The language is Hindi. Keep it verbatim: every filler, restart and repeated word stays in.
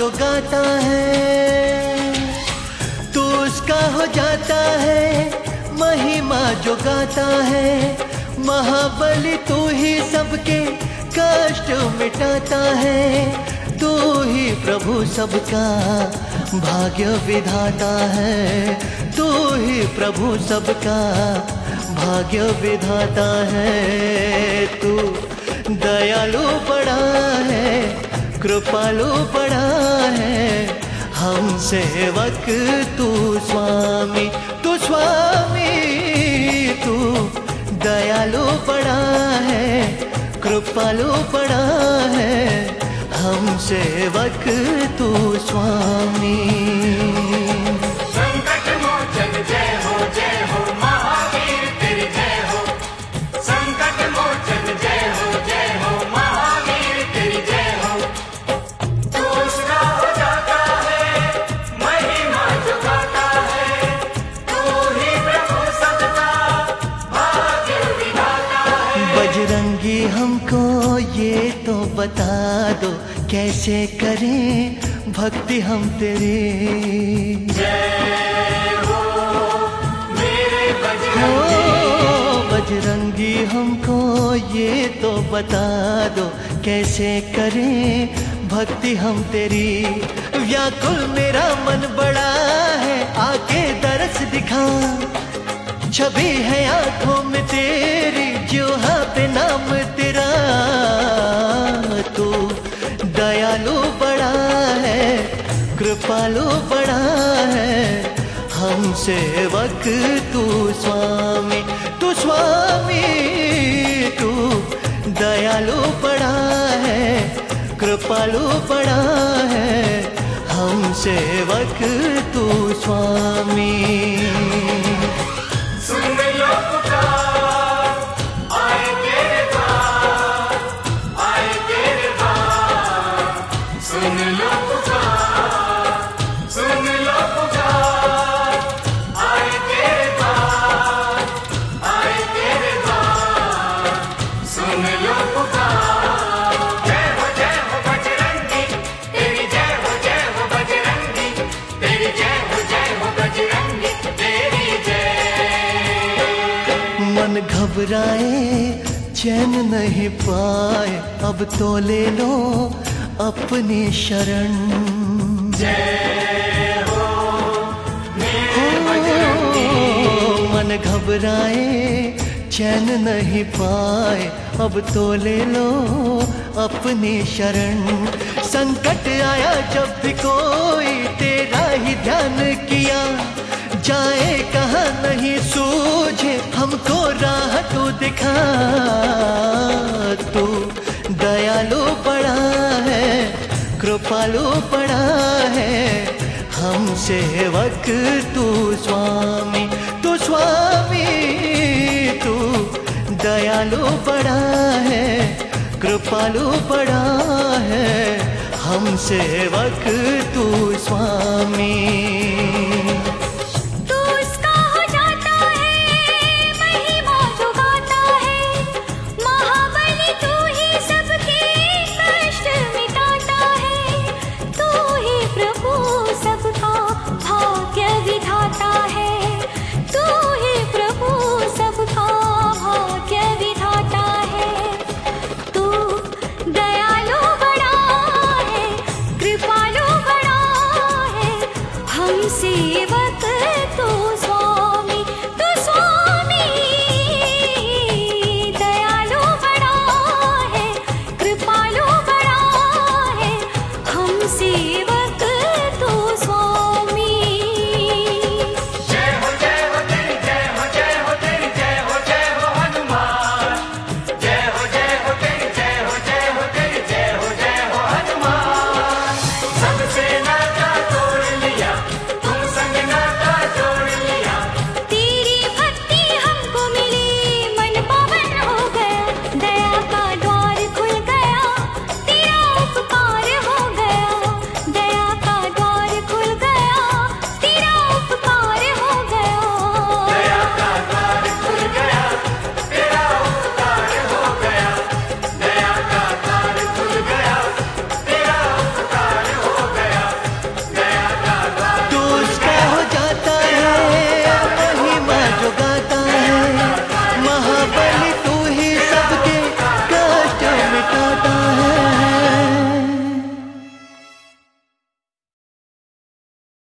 जो गाता है तू उसका हो जाता है, महिमा जो गाता है महाबली तू ही सबके कष्ट मिटाता है। तू ही प्रभु सबका भाग्य विधाता है, तू ही प्रभु सबका भाग्य विधाता है। तू दयालु बड़ा है, कृपालु बड़ा है, हम सेवक तू स्वामी, तू स्वामी। तू दयालु बड़ा है, कृपालु बड़ा है, हम सेवक तू स्वामी। संकट मोचन जय हो जय हो महावीर तेरी जय हो। संकट मोचन जय हो जय हो महावीर तेरी जय हो। तू उसका हो जाता है, महिमा जो गाता है, तू ही प्रभु सबका भाग्य विधाता है। बजरंगी हमको ये तो बता दो कैसे करें भक्ति हम तेरी। जय हो मेरे बजरंगी। हो बजरंगी हमको ये तो बता दो कैसे करें भक्ति हम तेरी। व्याकुल मेरा मन बड़ा है, आके दरस दिखा, छवि है आंखों में तेरी, जुहा पे नाम तेरा। तू दयालु बड़ा है, कृपालु बड़ा है, हम सेवक तू स्वामी, तू स्वामी। तू दयालु बड़ा है, कृपालु बड़ा है, हम सेवक तू स्वामी। सुन लो पुकार, आए तेरे द्वार, आए तेरे द्वार। सुन लो पुकार, सुन लो पुकार, आए तेरे द्वार, आए तेरे द्वार। सुन लो पुकार। जय हो जय हो बजरंगी तेरी जय हो जय हो बजरंगी तेरी जय हो जय हो बजरंगी तेरी जय। मन घबराए चैन नहीं पाए, अब तो ले लो अपनी शरण। जय हो मेरे हो, बजरंगी। मन घबराए चैन नहीं पाए, अब तो ले लो अपनी शरण। संकट आया जब भी कोई तेरा ही ध्यान किया, जाए कहाँ नहीं सूझे हमको राह तू दिखा। तू दयालु बड़ा है, कृपालु बड़ा है, हम सेवक तू स्वामी, तू स्वामी। तू दयालु बड़ा है, कृपालु बड़ा है, हम सेवक तू स्वामी।